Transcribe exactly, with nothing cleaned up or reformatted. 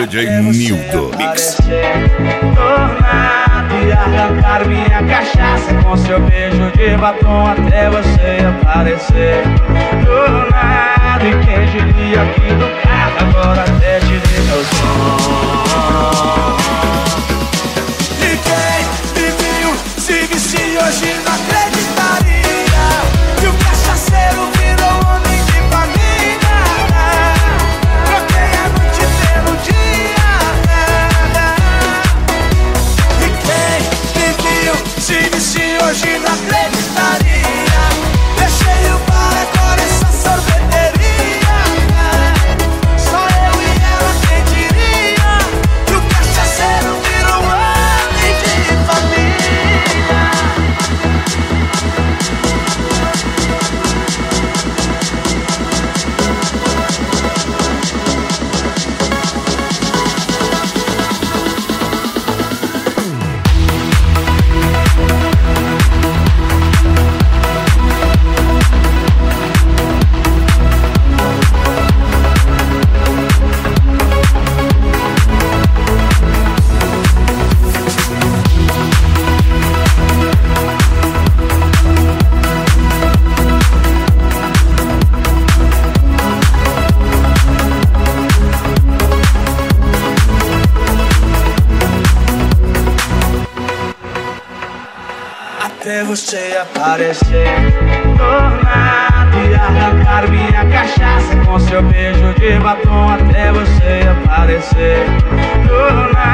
D J Nildo Mix. Tornado e arrancar minha cachaça com seu beijo de batom até você aparecer. Tornado, e quem diria aqui do carro agora até tirei meu som. E quem me viu se vestir hoje não acreditaria que o cachaceiro virou homem de família. Troquei a noite pelo dia. E quem me viu se vestir hoje não acreditaria. Deixei o bar, agora essa sorveteria. Só eu e ela, quem diria que o cachaceiro virou homem de família. Até você aparecer. Tornado e arrancar minha cachaça com seu beijo de batom até você aparecer. Tornado